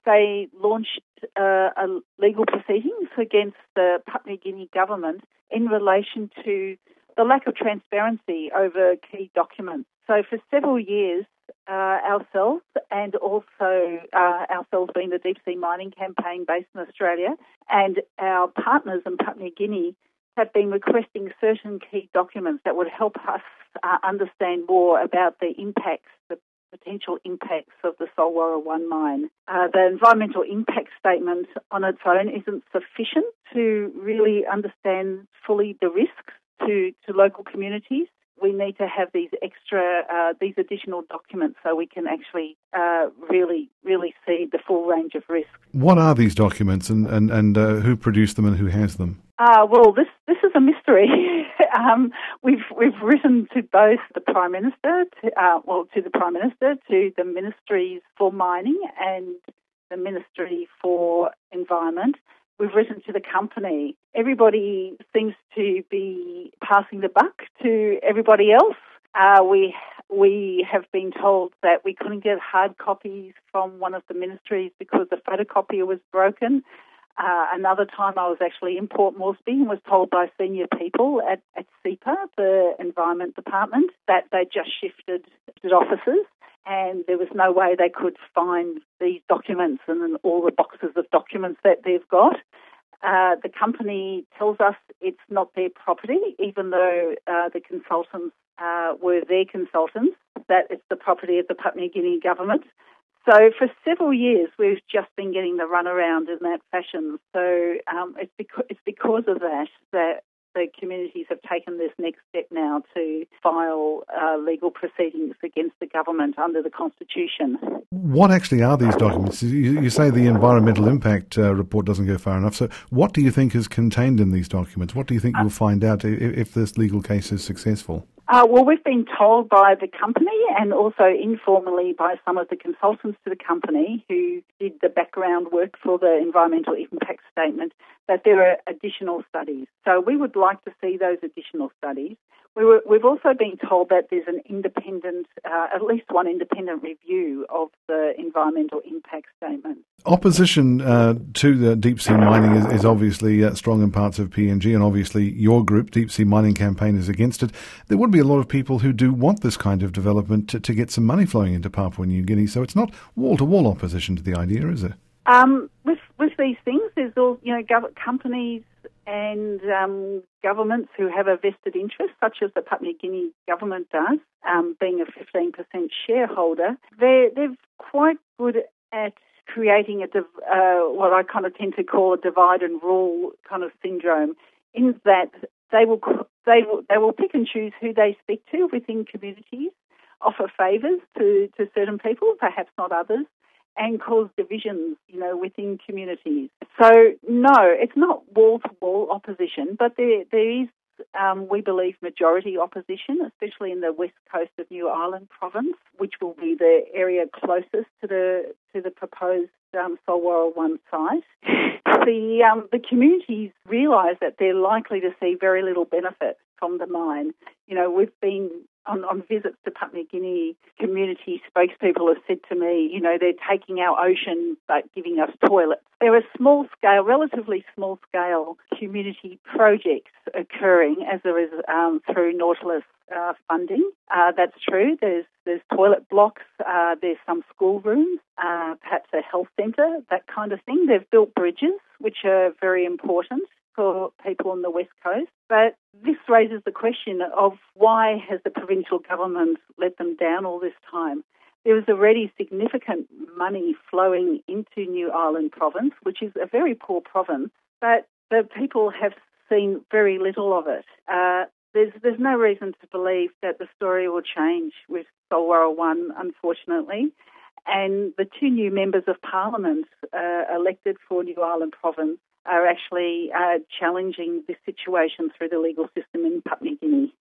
they launched a legal proceedings against the Papua New Guinea government in relation to the lack of transparency over key documents. So for several years, ourselves and also ourselves being the Deep Sea Mining Campaign based in Australia and our partners in Papua New Guinea have been requesting certain key documents that would help us understand more about the impacts, the potential impacts of the Solwara 1 mine. The environmental impact statement on its own isn't sufficient to really understand fully the risks to local communities. We need to have these these additional documents so we can actually really see the full range of risks. What are these documents and who produced them and who has them? Well, this is a mystery. We've written to both the Prime Minister, to the Ministries for Mining and the Ministry for Environment. We've written to the company. Everybody seems to be passing the buck to everybody else. We have been told that we couldn't get hard copies from one of the ministries because the photocopier was broken. Another time I was actually in Port Moresby and was told by senior people at CEPA, the Environment Department, that they just shifted offices and there was no way they could find these documents and all the boxes of documents that they've got. The company tells us it's not their property, even though the consultants were their consultants, that it's the property of the Papua New Guinea government. So for several years, we've just been getting the runaround in that fashion. So it's because of that the communities have taken this next step now to file legal proceedings against the government under the Constitution. What actually are these documents? You say the environmental impact report doesn't go far enough. So what do you think is contained in these documents? What do you think you'll find out if this legal case is successful? Well, we've been told by the company and also informally by some of the consultants to the company who did the background work for the environmental impact statement that there are additional studies. So we would like to see those additional studies. We've also been told that there's an independent, at least one independent review of the environmental impact statement. Opposition to the deep sea mining is obviously strong in parts of PNG, and obviously your group, Deep Sea Mining Campaign, is against it. There would be a lot of people who do want this kind of development to get some money flowing into Papua New Guinea, so it's not wall-to-wall opposition to the idea, is it? With these things, there's all companies and governments who have a vested interest, such as the Papua New Guinea government does, being a 15% shareholder. They're quite good at creating what I kind of tend to call a divide and rule kind of syndrome, in that they will pick and choose who they speak to within communities, offer favours to certain people, perhaps not others, and cause divisions, within communities. So, no, it's not wall-to-wall opposition, but there is, we believe, majority opposition, especially in the west coast of New Ireland province, which will be the area closest to the proposed Solwara 1 site. The communities realise that they're likely to see very little benefit from the mine. We've been on visits to Papua New Guinea, community spokespeople have said to me, they're taking our ocean but giving us toilets. There are small-scale, relatively small-scale community projects occurring as there is through Nautilus funding. That's true. There's toilet blocks, there's some schoolrooms, perhaps a health centre, that kind of thing. They've built bridges, which are very important for people on the West Coast. But this raises the question of why has the provincial government let them down all this time? There was already significant money flowing into New Ireland province, which is a very poor province, but the people have seen very little of it. There's no reason to believe that the story will change with Solwara 1, unfortunately. And the two new members of Parliament elected for New Ireland province are actually challenging this situation through the legal system in Papua New Guinea.